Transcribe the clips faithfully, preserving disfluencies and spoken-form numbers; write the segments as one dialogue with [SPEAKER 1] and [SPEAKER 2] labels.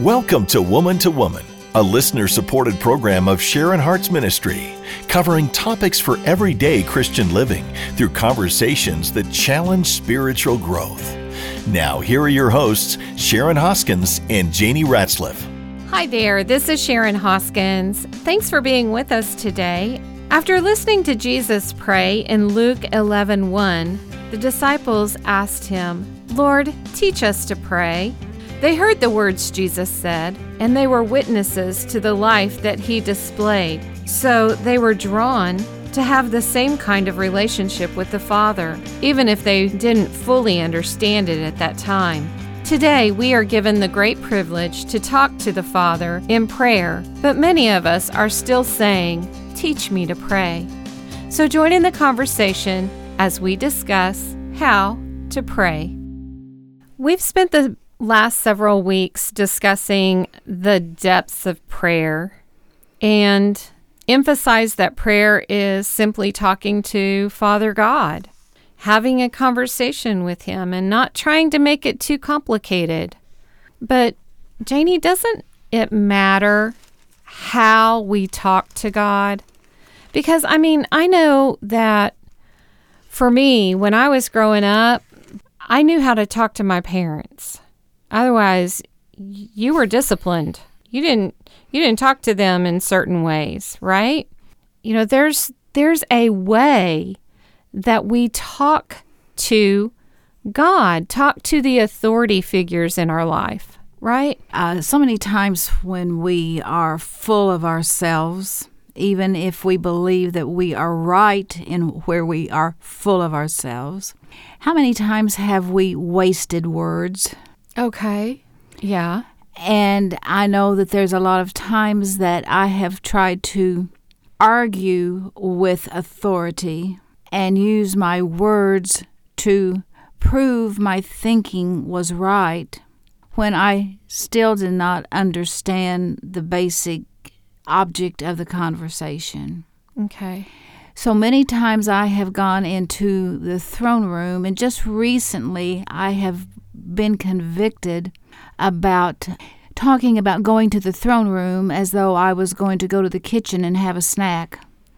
[SPEAKER 1] Welcome to Woman to Woman, a listener-supported program of Sharon Hart's ministry, covering topics for everyday Christian living through conversations that challenge spiritual growth. Now, here are your hosts, Sharon Hoskins and Janie Ratzliff.
[SPEAKER 2] Hi there, this is Sharon Hoskins. Thanks for being with us today. After listening to Jesus pray in Luke eleven one, the disciples asked him, "Lord, teach us to pray." They heard the words Jesus said, and they were witnesses to the life that he displayed. So they were drawn to have the same kind of relationship with the Father, even if they didn't fully understand it at that time. Today, we are given the great privilege to talk to the Father in prayer, but many of us are still saying, "Teach me to pray." So join in the conversation as we discuss how to pray. We've spent the last several weeks discussing the depths of prayer and emphasize that prayer is simply talking to Father God, having a conversation with Him and not trying to make it too complicated. But Janie, doesn't it matter how we talk to God? Because, I mean, I know that for me, when I was growing up, I knew how to talk to my parents. Otherwise, you were disciplined. You didn't you didn't talk to them in certain ways, right? You know, there's there's a way that we talk to God, talk to the authority figures in our life, right?
[SPEAKER 3] Uh, so many times when we are full of ourselves, even if we believe that we are right in where we are full of ourselves, how many times have we wasted words?
[SPEAKER 2] Okay. Yeah.
[SPEAKER 3] And I know that there's a lot of times that I have tried to argue with authority and use my words to prove my thinking was right when I still did not understand the basic object of the conversation.
[SPEAKER 2] Okay.
[SPEAKER 3] So many times I have gone into the throne room, and just recently I have been convicted about talking about going to the throne room as though I was going to go to the kitchen and have a snack.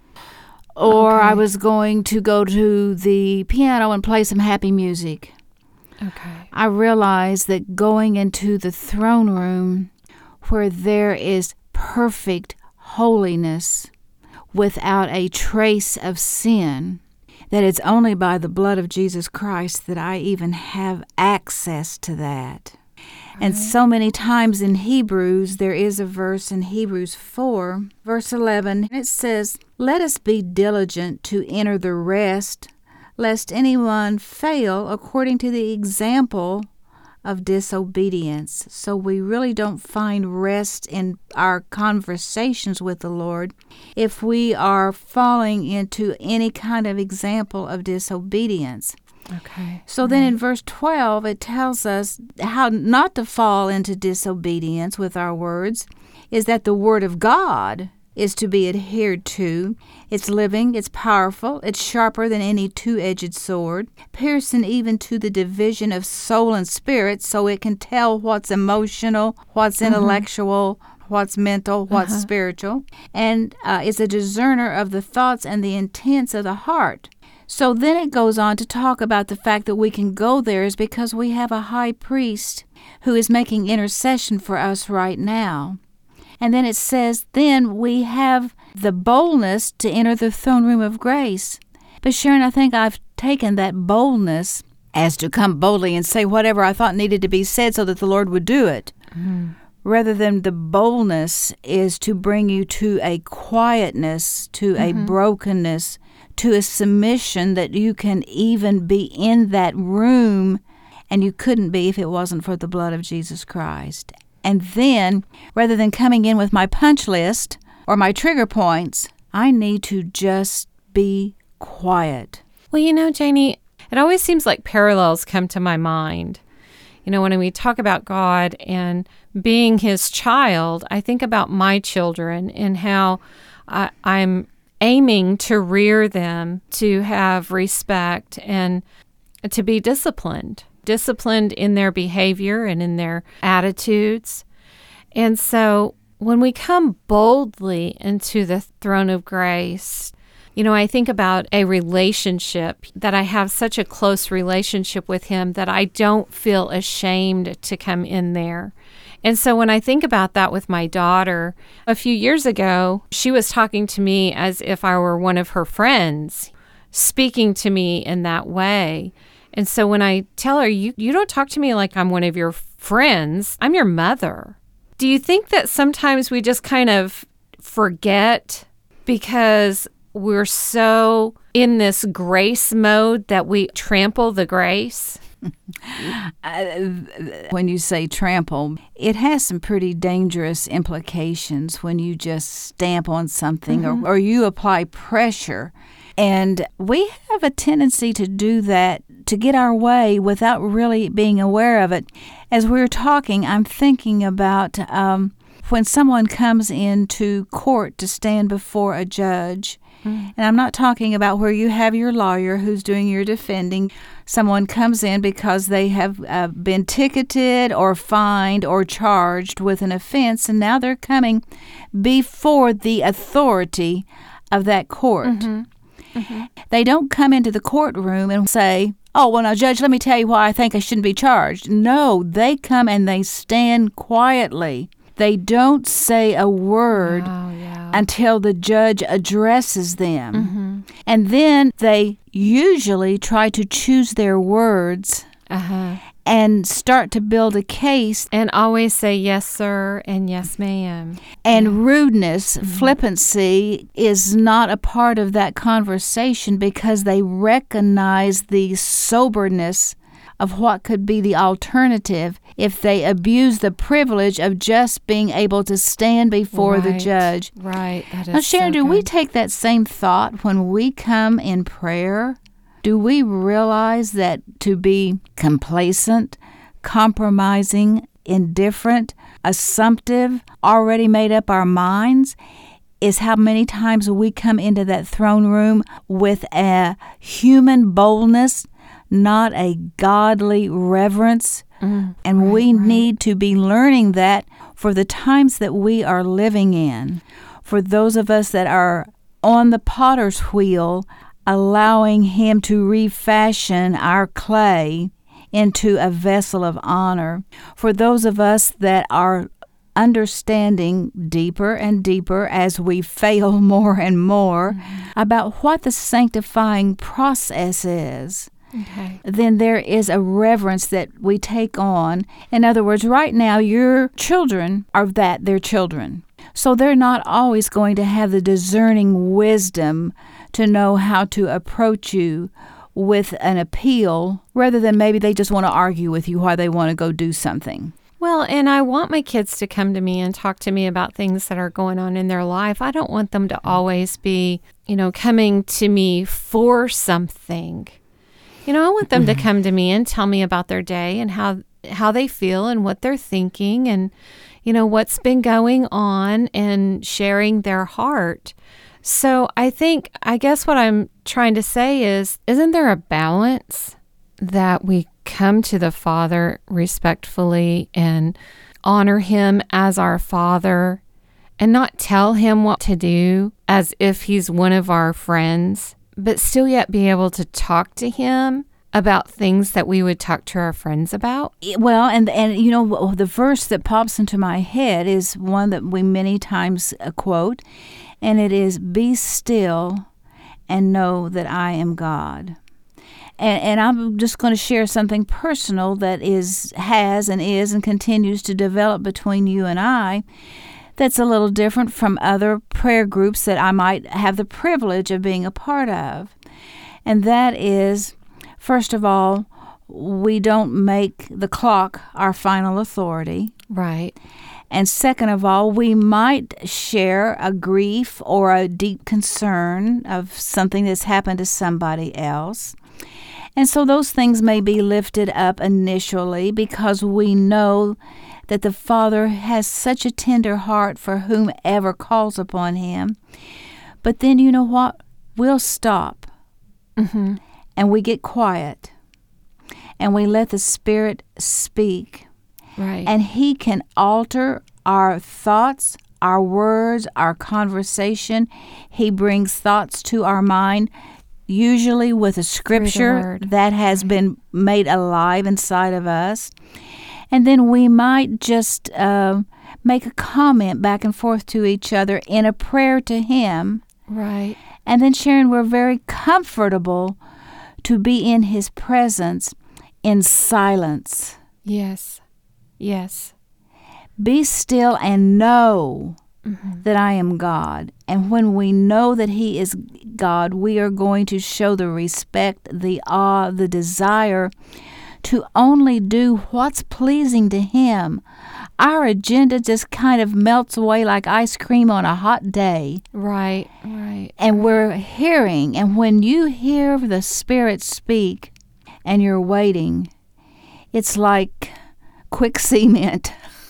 [SPEAKER 3] Or
[SPEAKER 2] Okay.
[SPEAKER 3] I was going to go to the piano and play some happy music.
[SPEAKER 2] Okay.
[SPEAKER 3] I realize that going into the throne room where there is perfect holiness without a trace of sin, that it's only by the blood of Jesus Christ that I even have access to that. Right. And so many times in Hebrews, there is a verse in Hebrews four, verse eleven, and it says, "Let us be diligent to enter the rest, lest anyone fail according to the example of disobedience." So we really don't find rest in our conversations with the Lord if we are falling into any kind of example of disobedience.
[SPEAKER 2] Okay.
[SPEAKER 3] So
[SPEAKER 2] right.
[SPEAKER 3] then in verse twelve, it tells us how not to fall into disobedience with our words, is that the Word of God is to be adhered to. It's living, it's powerful, it's sharper than any two-edged sword, piercing even to the division of soul and spirit, so it can tell what's emotional, what's uh-huh. intellectual, what's mental, what's uh-huh. spiritual, and uh, is a discerner of the thoughts and the intents of the heart. So then it goes on to talk about the fact that we can go there is because we have a high priest who is making intercession for us right now. And then it says, then we have the boldness to enter the throne room of grace. But Sharon, I think I've taken that boldness as to come boldly and say whatever I thought needed to be said so that the Lord would do it. Mm-hmm. Rather than the boldness is to bring you to a quietness, to mm-hmm. a brokenness, to a submission that you can even be in that room, and you couldn't be if it wasn't for the blood of Jesus Christ. And then, rather than coming in with my punch list or my trigger points, I need to just be quiet.
[SPEAKER 2] Well, you know, Janie, it always seems like parallels come to my mind. You know, when we talk about God and being His child, I think about my children and how I, I'm aiming to rear them to have respect and to be disciplined. disciplined in their behavior and in their attitudes. And so when we come boldly into the throne of grace, you know, I think about a relationship that I have such a close relationship with him that I don't feel ashamed to come in there. And so when I think about that with my daughter, a few years ago, she was talking to me as if I were one of her friends, speaking to me in that way. And so when I tell her, you, you don't talk to me like I'm one of your friends, I'm your mother. Do you think that sometimes we just kind of forget because we're so in this grace mode that we trample the grace?
[SPEAKER 3] uh, when you say trample, it has some pretty dangerous implications when you just stamp on something mm-hmm. or, or you apply pressure. And we have a tendency to do that, to get our way without really being aware of it. As we were talking, I'm thinking about um, when someone comes into court to stand before a judge. Mm. And I'm not talking about where you have your lawyer who's doing your defending. Someone comes in because they have uh, been ticketed or fined or charged with an offense, and now they're coming before the authority of that court. Mm-hmm. Mm-hmm. They don't come into the courtroom and say, oh, well, now, Judge, let me tell you why I think I shouldn't be charged. No, they come and they stand quietly. They don't say a word oh, yeah. until the judge addresses them. Mm-hmm. And then they usually try to choose their words uh-huh. and start to build a case.
[SPEAKER 2] And always say, yes, sir, and yes, ma'am.
[SPEAKER 3] And
[SPEAKER 2] yeah.
[SPEAKER 3] rudeness,
[SPEAKER 2] mm-hmm.
[SPEAKER 3] flippancy is not a part of that conversation because they recognize the soberness of what could be the alternative if they abuse the privilege of just being able to stand before
[SPEAKER 2] right.
[SPEAKER 3] the judge.
[SPEAKER 2] Right. That is
[SPEAKER 3] now, Sharon,
[SPEAKER 2] so
[SPEAKER 3] do
[SPEAKER 2] good.
[SPEAKER 3] we take that same thought when we come in prayer? Do we realize that to be complacent, compromising, indifferent, assumptive, already made up our minds, is how many times we come into that throne room with a human boldness, not a godly reverence. Mm, and right, we right. need to be learning that for the times that we are living in. For those of us that are on the potter's wheel, allowing him to refashion our clay into a vessel of honor. For those of us that are understanding deeper and deeper as we fail more and more mm-hmm. about what the sanctifying process is. Okay. Then there is a reverence that we take on. In other words, right now, your children are that, they're children. So they're not always going to have the discerning wisdom to know how to approach you with an appeal rather than maybe they just want to argue with you why they want to go do something.
[SPEAKER 2] Well, and I want my kids to come to me and talk to me about things that are going on in their life. I don't want them to always be, you know, coming to me for something. You know, I want them to come to me and tell me about their day and how how they feel and what they're thinking and, you know, what's been going on and sharing their heart. So I think, I guess what I'm trying to say is, isn't there a balance that we come to the Father respectfully and honor him as our Father and not tell him what to do as if he's one of our friends, but still yet be able to talk to him about things that we would talk to our friends about?
[SPEAKER 3] Well, and, and you know, the verse that pops into my head is one that we many times quote, and it is, "Be still and know that I am God." And, and I'm just going to share something personal that is, has and is and continues to develop between you and I that's a little different from other prayer groups that I might have the privilege of being a part of. And that is, first of all, we don't make the clock our final authority.
[SPEAKER 2] Right.
[SPEAKER 3] And second of all, we might share a grief or a deep concern of something that's happened to somebody else. And so those things may be lifted up initially because we know that the Father has such a tender heart for whomever calls upon him. But then, you know what? We'll stop. Mm-hmm. And we get quiet. And we let the Spirit speak.
[SPEAKER 2] Right.
[SPEAKER 3] And he can alter our thoughts, our words, our conversation. He brings thoughts to our mind, usually with a scripture that has right. been made alive inside of us. And then we might just uh, make a comment back and forth to each other in a prayer to Him.
[SPEAKER 2] Right.
[SPEAKER 3] And then, Sharon, we're very comfortable to be in His presence in silence.
[SPEAKER 2] Yes. Yes.
[SPEAKER 3] Be still and know
[SPEAKER 2] mm-hmm.
[SPEAKER 3] that I am God. And when we know that He is God, we are going to show the respect, the awe, the desire to only do what's pleasing to Him. Our agenda just kind of melts away like ice cream on a hot day.
[SPEAKER 2] Right, right.
[SPEAKER 3] And we're hearing, and when you hear the Spirit speak and you're waiting, it's like quick cement.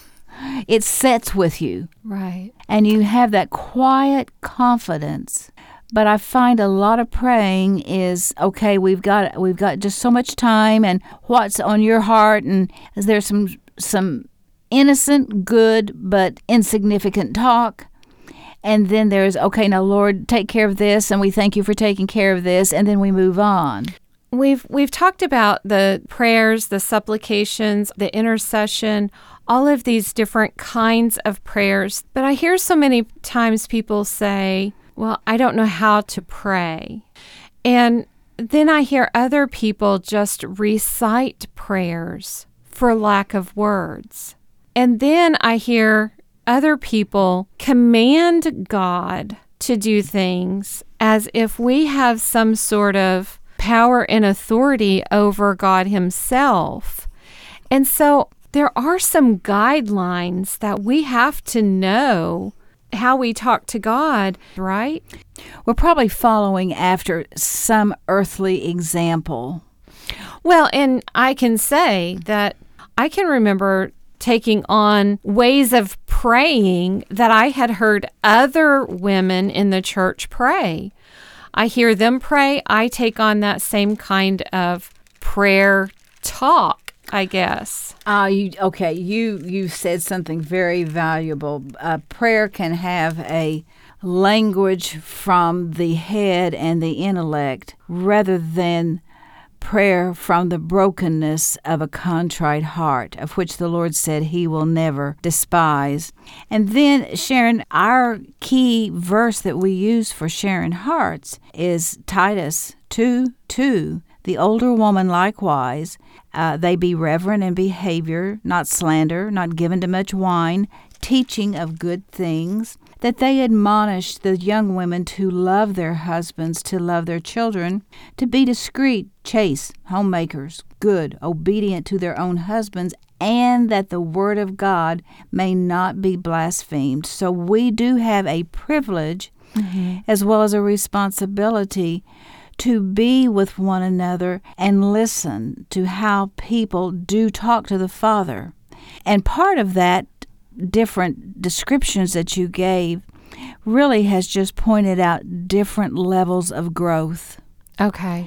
[SPEAKER 3] It sets with you.
[SPEAKER 2] Right.
[SPEAKER 3] And you have that quiet confidence. But I find a lot of praying is, okay, we've got we've got just so much time, and what's on your heart, and is there some some innocent, good, but insignificant talk? And then there's, okay, now Lord, take care of this, and we thank you for taking care of this, and then we move on.
[SPEAKER 2] We've we've talked about the prayers, the supplications, the intercession, all of these different kinds of prayers. But I hear so many times people say, well, I don't know how to pray. And then I hear other people just recite prayers for lack of words. And then I hear other people command God to do things as if we have some sort of power and authority over God Himself. And so there are some guidelines that we have to know how we talk to God, right?
[SPEAKER 3] We're probably following after some earthly example.
[SPEAKER 2] Well, and I can say that I can remember taking on ways of praying that I had heard other women in the church pray. I hear them pray. I take on that same kind of prayer talk, I guess.
[SPEAKER 3] Uh, you, okay, you, you said something very valuable. Uh, prayer can have a language from the head and the intellect rather than prayer from the brokenness of a contrite heart, of which the Lord said He will never despise. And then, Sharon, our key verse that we use for sharing hearts is Titus two two. The older woman likewise, uh, they be reverent in behavior, not slander, not given to much wine, teaching of good things, that they admonish the young women to love their husbands, to love their children, to be discreet, chaste, homemakers, good, obedient to their own husbands, and that the word of God may not be blasphemed. So we do have a privilege mm-hmm. as well as a responsibility to be with one another and listen to how people do talk to the Father. And part of that different descriptions that you gave really has just pointed out different levels of growth.
[SPEAKER 2] Okay.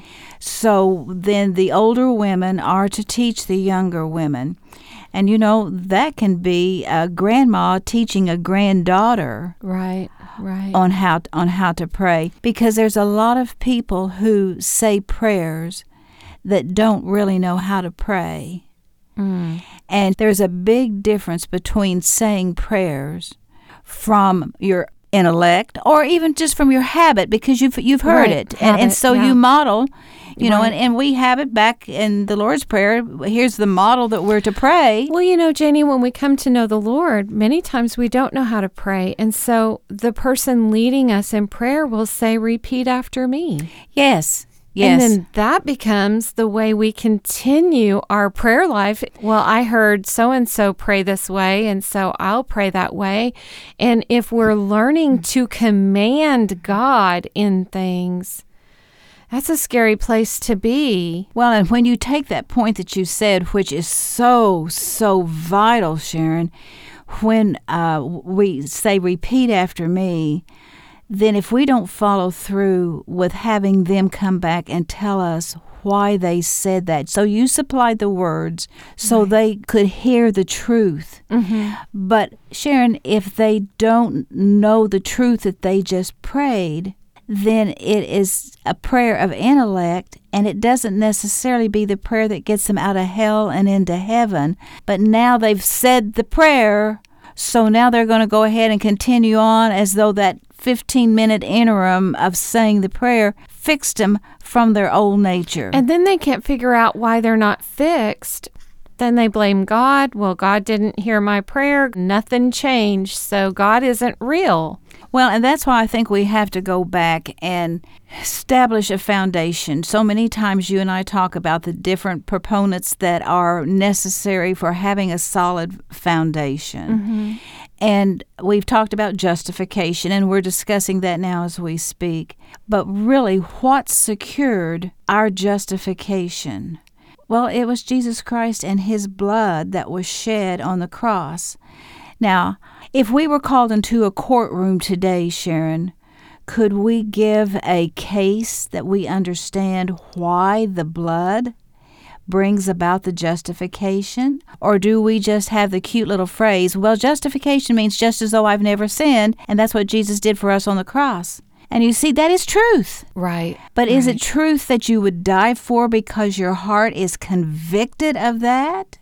[SPEAKER 3] So then the older women are to teach the younger women. And, you know, that can be a grandma teaching a granddaughter.
[SPEAKER 2] Right, right.
[SPEAKER 3] On how, on how to pray. Because there's a lot of people who say prayers that don't really know how to pray.
[SPEAKER 2] Mm.
[SPEAKER 3] And there's a big difference between saying prayers from your intellect or even just from your habit, because you've you've heard
[SPEAKER 2] right.
[SPEAKER 3] it.
[SPEAKER 2] Habit,
[SPEAKER 3] and, and so
[SPEAKER 2] yeah.
[SPEAKER 3] you model, you know,
[SPEAKER 2] right.
[SPEAKER 3] and, and we have it back in the Lord's Prayer. Here's the model that we're to pray.
[SPEAKER 2] Well, you know, Janie, when we come to know the Lord, many times we don't know how to pray. And so the person leading us in prayer will say, repeat after me.
[SPEAKER 3] Yes. Yes.
[SPEAKER 2] And then that becomes the way we continue our prayer life. Well, I heard so-and-so pray this way, and so I'll pray that way. And if we're learning to command God in things, that's a scary place to be.
[SPEAKER 3] Well, and when you take that point that you said, which is so, so vital, Sharon, when uh, we say repeat after me, then if we don't follow through with having them come back and tell us why they said that. So you supplied the words so right. they could hear the truth. Mm-hmm. But Sharon, if they don't know the truth that they just prayed, then it is a prayer of intellect, and it doesn't necessarily be the prayer that gets them out of hell and into heaven. But now they've said the prayer, so now they're going to go ahead and continue on as though that fifteen-minute interim of saying the prayer fixed them from their old nature.
[SPEAKER 2] And then they can't figure out why they're not fixed. Then they blame God. Well, God didn't hear my prayer. Nothing changed, so God isn't real.
[SPEAKER 3] Well, and that's why I think we have to go back and establish a foundation. So many times you and I talk about the different proponents that are necessary for having a solid foundation. Mm-hmm. And we've talked about justification, and we're discussing that now as we speak. But really, what secured our justification? Well, it was Jesus Christ and His blood that was shed on the cross. Now, if we were called into a courtroom today, Sharon, could we give a case that we understand why the blood brings about the justification? Or do we just have the cute little phrase, well, justification means just as though I've never sinned, and that's what Jesus did for us on the cross? And you see, that is truth.
[SPEAKER 2] Right.
[SPEAKER 3] But
[SPEAKER 2] right.
[SPEAKER 3] is it truth that you would die for because your heart is convicted of that?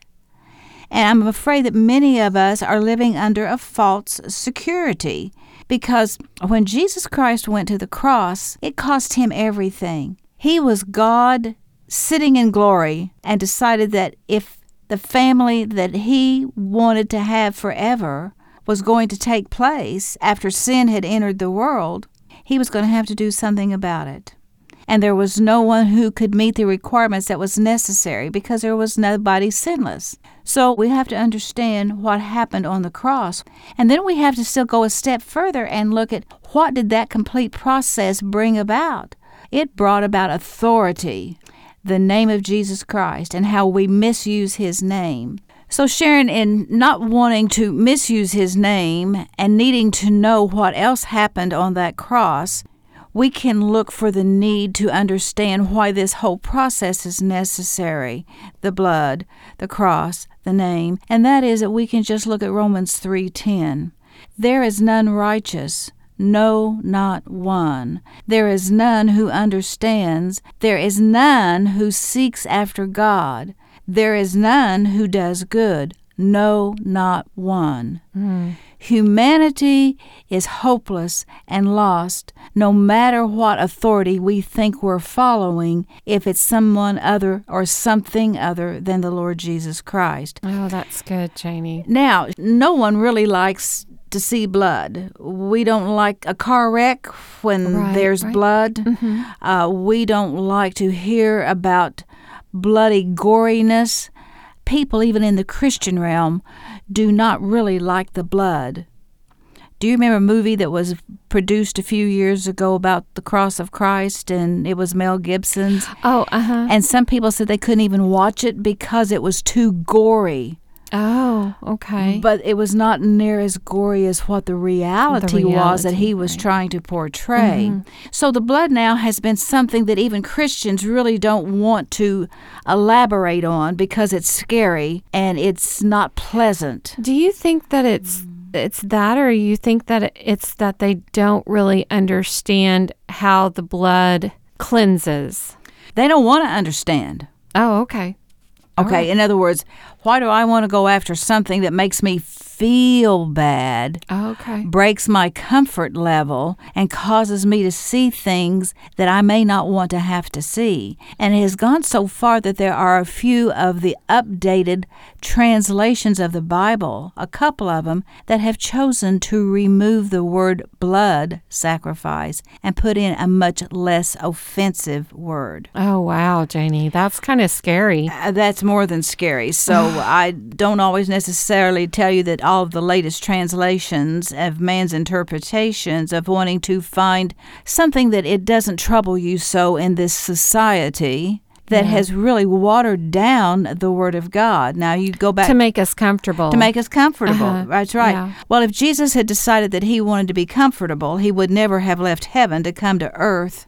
[SPEAKER 3] And I'm afraid that many of us are living under a false security, because when Jesus Christ went to the cross, it cost Him everything. He was God sitting in glory and decided that if the family that He wanted to have forever was going to take place after sin had entered the world, He was going to have to do something about it. And there was no one who could meet the requirements that was necessary because there was nobody sinless. So we have to understand what happened on the cross. And then we have to still go a step further and look at what did that complete process bring about. It brought about authority, the name of Jesus Christ, and how we misuse His name. So Sharon, in not wanting to misuse His name and needing to know what else happened on that cross, we can look for the need to understand why this whole process is necessary. The blood, the cross, the name. And that is that we can just look at Romans three ten. There is none righteous, no, not one. There is none who understands. There is none who seeks after God. There is none who does good. No, not one. Mm. Humanity is hopeless and lost, no matter what authority we think we're following, if it's someone other or something other than the Lord Jesus Christ.
[SPEAKER 2] Oh, that's good, Janie.
[SPEAKER 3] Now, no one really likes to see blood. We don't like a car wreck when
[SPEAKER 2] right,
[SPEAKER 3] there's
[SPEAKER 2] right.
[SPEAKER 3] blood.
[SPEAKER 2] Mm-hmm.
[SPEAKER 3] Uh, we don't like to hear about bloody goriness. People, even in the Christian realm, do not really like the blood. Do you remember a movie that was produced a few years ago about the cross of Christ, and it was Mel Gibson's?
[SPEAKER 2] Oh, uh-huh.
[SPEAKER 3] And some people said they couldn't even watch it because it was too gory.
[SPEAKER 2] Oh, okay.
[SPEAKER 3] But it was not near as gory as what the reality,
[SPEAKER 2] the reality
[SPEAKER 3] was that he was
[SPEAKER 2] right.
[SPEAKER 3] trying to portray.
[SPEAKER 2] Mm-hmm.
[SPEAKER 3] So the blood now has been something that even Christians really don't want to elaborate on because it's scary and it's not pleasant.
[SPEAKER 2] Do you think that it's it's that, or you think that it's that they don't really understand how the blood cleanses?
[SPEAKER 3] They don't want to understand.
[SPEAKER 2] Oh, okay.
[SPEAKER 3] Okay, right. In other words, why do I want to go after something that makes me feel bad,
[SPEAKER 2] oh, okay.
[SPEAKER 3] breaks my comfort level, and causes me to see things that I may not want to have to see? And it has gone so far that there are a few of the updated translations of the Bible, a couple of them, that have chosen to remove the word blood sacrifice and put in a much less offensive word.
[SPEAKER 2] Oh, wow, Janie. That's kind of scary.
[SPEAKER 3] Uh, that's more than scary. So I don't always necessarily tell you that all of the latest translations of man's interpretations of wanting to find something that it doesn't trouble you so in this society that yeah. has really watered down the Word of God. Now you go back...
[SPEAKER 2] To make us comfortable.
[SPEAKER 3] To make us comfortable.
[SPEAKER 2] Uh-huh.
[SPEAKER 3] That's right.
[SPEAKER 2] Yeah.
[SPEAKER 3] Well, if Jesus had decided that He wanted to be comfortable, He would never have left heaven to come to earth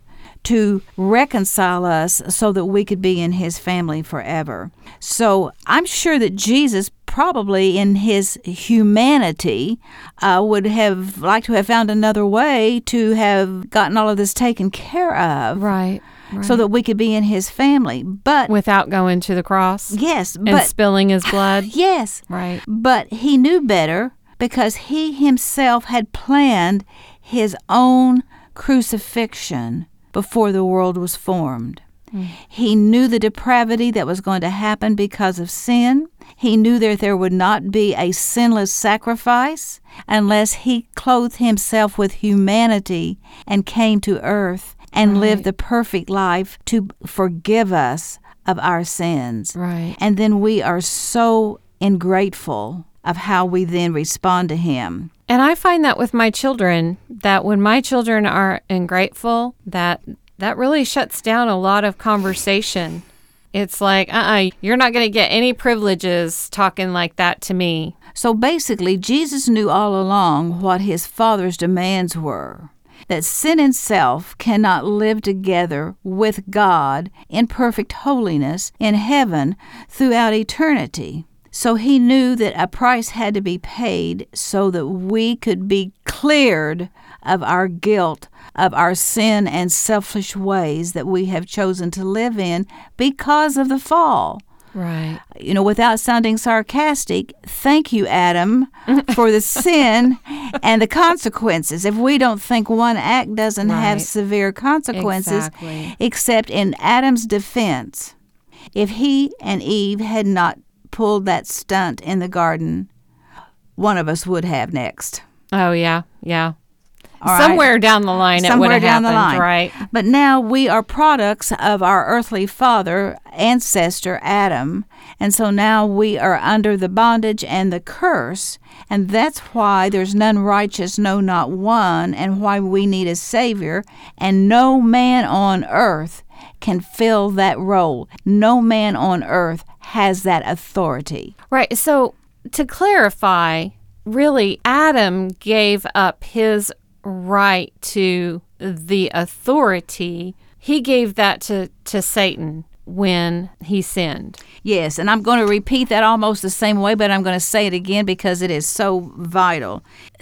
[SPEAKER 3] to reconcile us so that we could be in his family forever. So I'm sure that Jesus probably in his humanity uh, would have liked to have found another way to have gotten all of this taken care of.
[SPEAKER 2] Right. Right.
[SPEAKER 3] So that we could be in his family. But
[SPEAKER 2] without going to the cross?
[SPEAKER 3] Yes.
[SPEAKER 2] And
[SPEAKER 3] but,
[SPEAKER 2] spilling his blood?
[SPEAKER 3] Yes.
[SPEAKER 2] Right.
[SPEAKER 3] But he knew better because he himself had planned his own crucifixion before the world was formed. Mm. He knew the depravity that was going to happen because of sin. He knew that there would not be a sinless sacrifice unless he clothed himself with humanity and came to earth and right. lived the perfect life to forgive us of our sins.
[SPEAKER 2] Right.
[SPEAKER 3] And then we are so ungrateful of how we then respond to him.
[SPEAKER 2] And I find that with my children, that when my children are ungrateful, that that really shuts down a lot of conversation. It's like, uh-uh, you're not going to get any privileges talking like that to me.
[SPEAKER 3] So basically, Jesus knew all along what his Father's demands were. That sin and self cannot live together with God in perfect holiness in heaven throughout eternity. So he knew that a price had to be paid so that we could be cleared of our guilt, of our sin and selfish ways that we have chosen to live in because of the fall.
[SPEAKER 2] Right.
[SPEAKER 3] You know, without sounding sarcastic, thank you, Adam, for the sin and the consequences. If we don't think one act doesn't right. have severe consequences,
[SPEAKER 2] exactly.
[SPEAKER 3] except in Adam's defense, if he and Eve had not pulled that stunt in the garden, one of us would have next.
[SPEAKER 2] Oh, yeah, yeah.
[SPEAKER 3] All
[SPEAKER 2] Somewhere
[SPEAKER 3] right.
[SPEAKER 2] down the line it
[SPEAKER 3] Somewhere
[SPEAKER 2] would have
[SPEAKER 3] down
[SPEAKER 2] happened,
[SPEAKER 3] the line.
[SPEAKER 2] right?
[SPEAKER 3] But now we are products of our earthly father, ancestor, Adam. And so now we are under the bondage and the curse. And that's why there's none righteous, no, not one, and why we need a Savior. And no man on earth can fill that role. No man on earth has that authority.
[SPEAKER 2] Right. So to clarify, really, Adam gave up his right to the authority. He gave that to, to Satan when he sinned.
[SPEAKER 3] Yes, and I'm going to repeat that almost the same way, but I'm going to say it again because it is so vital.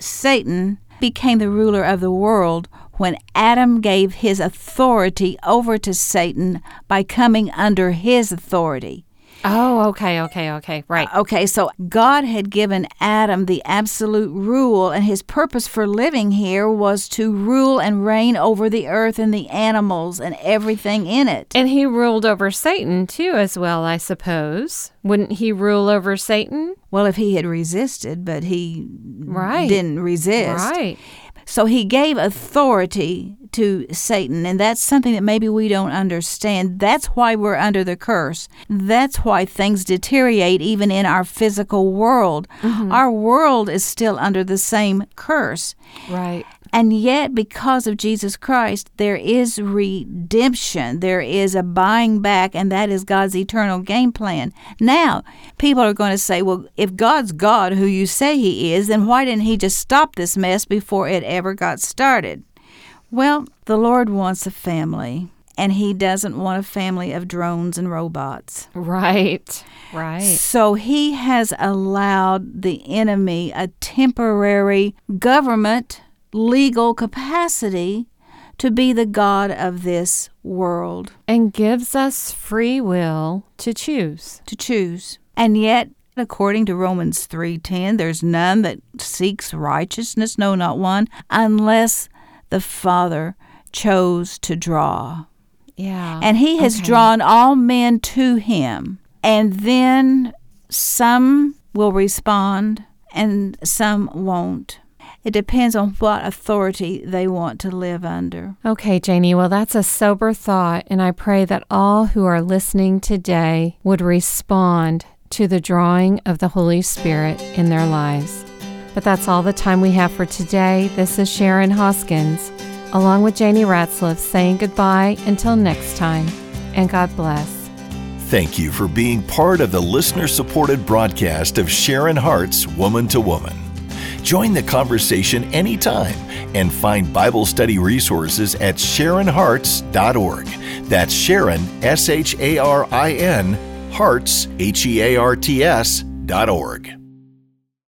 [SPEAKER 3] Satan became the ruler of the world when Adam gave his authority over to Satan by coming under his authority.
[SPEAKER 2] Oh, okay, okay, okay, right.
[SPEAKER 3] Okay, so God had given Adam the absolute rule, and his purpose for living here was to rule and reign over the earth and the animals and everything in it.
[SPEAKER 2] And he ruled over Satan, too, as well, I suppose. Wouldn't he rule over Satan?
[SPEAKER 3] Well, if he had resisted, but he
[SPEAKER 2] right.
[SPEAKER 3] didn't resist.
[SPEAKER 2] Right.
[SPEAKER 3] So he gave authority to Satan, and that's something that maybe we don't understand. That's why we're under the curse. That's why things deteriorate even in our physical world. Mm-hmm. Our world is still under the same curse.
[SPEAKER 2] Right.
[SPEAKER 3] And yet, because of Jesus Christ, there is redemption. There is a buying back, and that is God's eternal game plan. Now, people are going to say, well, if God's God, who you say he is, then why didn't he just stop this mess before it ever got started? Well, the Lord wants a family, and he doesn't want a family of drones and robots.
[SPEAKER 2] Right, right.
[SPEAKER 3] So he has allowed the enemy a temporary government legal capacity to be the God of this world.
[SPEAKER 2] And gives us free will to choose.
[SPEAKER 3] To choose. And yet, according to Romans three ten, there's none that seeks righteousness, no, not one, unless the Father chose to draw.
[SPEAKER 2] Yeah.
[SPEAKER 3] And he has
[SPEAKER 2] okay.
[SPEAKER 3] drawn all men to him. And then some will respond and some won't. It depends on what authority they want to live under.
[SPEAKER 2] Okay, Janie, well, that's a sober thought, and I pray that all who are listening today would respond to the drawing of the Holy Spirit in their lives. But that's all the time we have for today. This is Sharon Hoskins, along with Janie Ratzliff, saying goodbye until next time, and God bless.
[SPEAKER 1] Thank you for being part of the listener-supported broadcast of Sharon Hart's Woman to Woman. Join the conversation anytime and find Bible study resources at sharon hearts dot org. That's Sharon, S H A R I N, Hearts, H E A R T S, dot org.